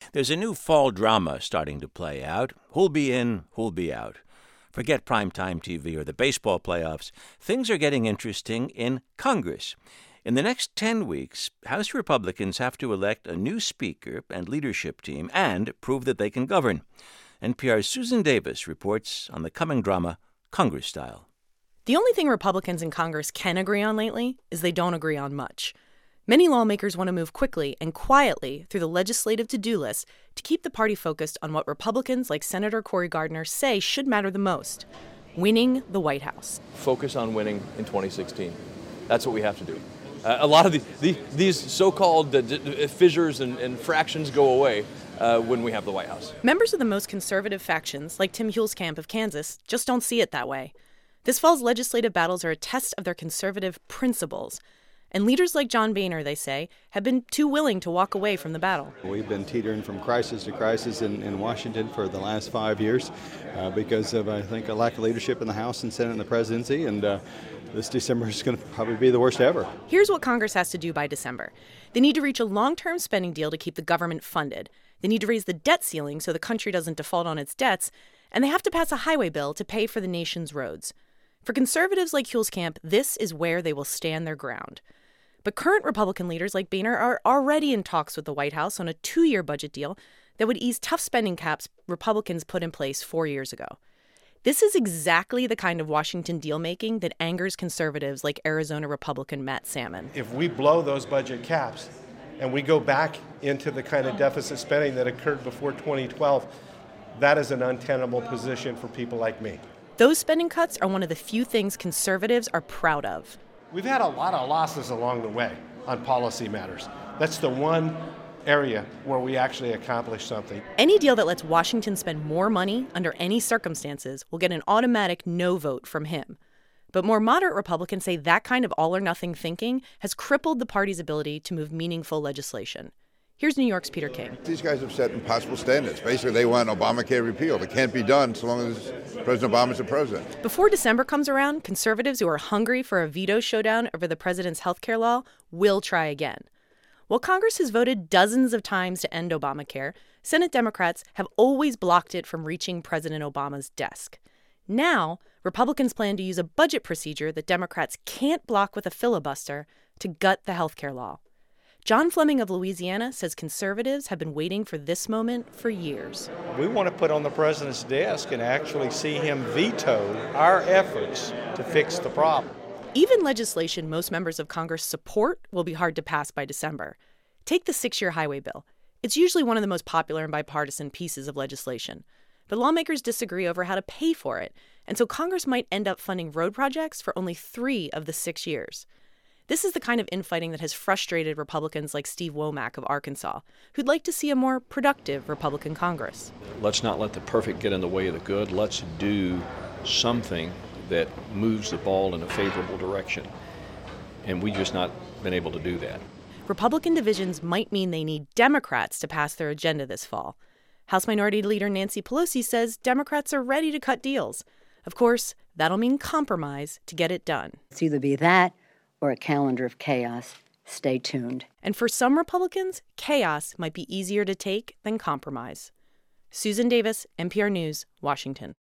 There's a new fall drama starting to play out. Who'll be in, who'll be out? Forget primetime TV or the baseball playoffs. Things are getting interesting in Congress. In the next 10 weeks, House Republicans have to elect a new speaker and leadership team and prove that they can govern. NPR's Susan Davis reports on the coming drama, Congress Style. The only thing Republicans in Congress can agree on lately is they don't agree on much. Many lawmakers want to move quickly and quietly through the legislative to-do list to keep the party focused on what Republicans like Senator Cory Gardner say should matter the most: winning the White House. Focus on winning in 2016. That's what we have to do. A lot of these so-called fissures and fractions go away when we have the White House. Members of the most conservative factions, like Tim Huelskamp of Kansas, just don't see it that way. This fall's legislative battles are a test of their conservative principles. And leaders like John Boehner, they say, have been too willing to walk away from the battle. We've been teetering from crisis to crisis in Washington for the last 5 years because of, I think, a lack of leadership in the House and Senate and the presidency. And this December is going to probably be the worst ever. Here's what Congress has to do by December. They need to reach a long-term spending deal to keep the government funded. They need to raise the debt ceiling so the country doesn't default on its debts. And they have to pass a highway bill to pay for the nation's roads. For conservatives like Huelskamp, this is where they will stand their ground. But current Republican leaders like Boehner are already in talks with the White House on a 2-year budget deal that would ease tough spending caps Republicans put in place 4 years ago. This is exactly the kind of Washington deal-making that angers conservatives like Arizona Republican Matt Salmon. If we blow those budget caps and we go back into the kind of deficit spending that occurred before 2012, that is an untenable position for people like me. Those spending cuts are one of the few things conservatives are proud of. We've had a lot of losses along the way on policy matters. That's the one area where we actually accomplished something. Any deal that lets Washington spend more money under any circumstances will get an automatic no vote from him. But more moderate Republicans say that kind of all-or-nothing thinking has crippled the party's ability to move meaningful legislation. Here's New York's Peter King. These guys have set impossible standards. Basically, they want Obamacare repealed. It can't be done so long as President Obama's the president. Before December comes around, conservatives who are hungry for a veto showdown over the president's health care law will try again. While Congress has voted dozens of times to end Obamacare, Senate Democrats have always blocked it from reaching President Obama's desk. Now, Republicans plan to use a budget procedure that Democrats can't block with a filibuster to gut the health care law. John Fleming of Louisiana says conservatives have been waiting for this moment for years. We want to put on the president's desk and actually see him veto our efforts to fix the problem. Even legislation most members of Congress support will be hard to pass by December. Take the 6-year highway bill. It's usually one of the most popular and bipartisan pieces of legislation. But lawmakers disagree over how to pay for it, and so Congress might end up funding road projects for only 3 of the 6 years. This is the kind of infighting that has frustrated Republicans like Steve Womack of Arkansas, who'd like to see a more productive Republican Congress. Let's not let the perfect get in the way of the good. Let's do something that moves the ball in a favorable direction. And we've just not been able to do that. Republican divisions might mean they need Democrats to pass their agenda this fall. House Minority Leader Nancy Pelosi says Democrats are ready to cut deals. Of course, that'll mean compromise to get it done. It's either be that or a calendar of chaos. Stay tuned. And for some Republicans, chaos might be easier to take than compromise. Susan Davis, NPR News, Washington.